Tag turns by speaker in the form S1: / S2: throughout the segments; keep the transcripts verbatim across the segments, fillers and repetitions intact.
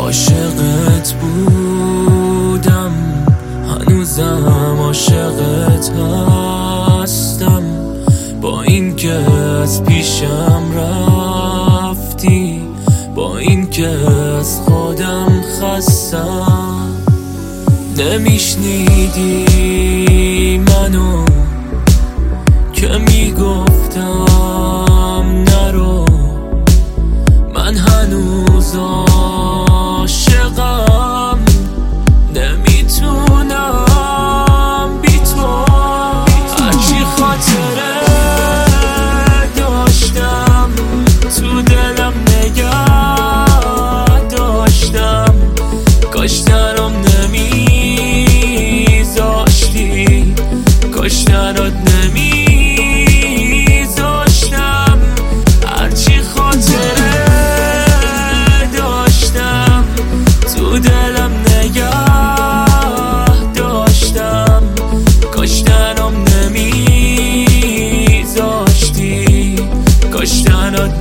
S1: عاشقت بودم، هنوزم عاشقت هستم. با این که از پیشم رفتی، با این که از خودم خستم. نمیشنیدی منو که میگفتم نرو، من هنوز عاشقم، نمیتونم بی تو. هرچی خاطره داشتم تو دلم نگه داشتم، کاش تنم نمیذاشتی، کاش تنت نمیذاشتم. هرچی خاطره داشتم تو دلم نگه داشتم، کاش تنم نمیذاشتی، کاش تنت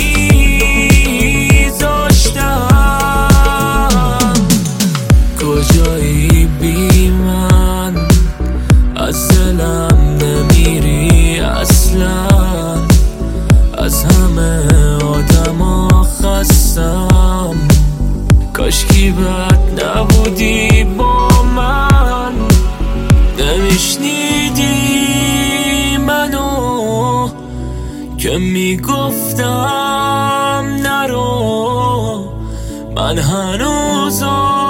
S1: نمیذاشتم. کجایی بی من؟ از دلم نمیری اصلا، از همه آدما خستم. کاشکی بد نبودی با من، نمیشنیدی منو که میگفتم نرو، من هنوز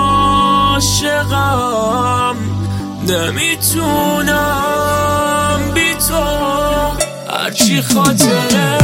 S1: عاشقم، نمیتونم بی تو. هرچی خاطره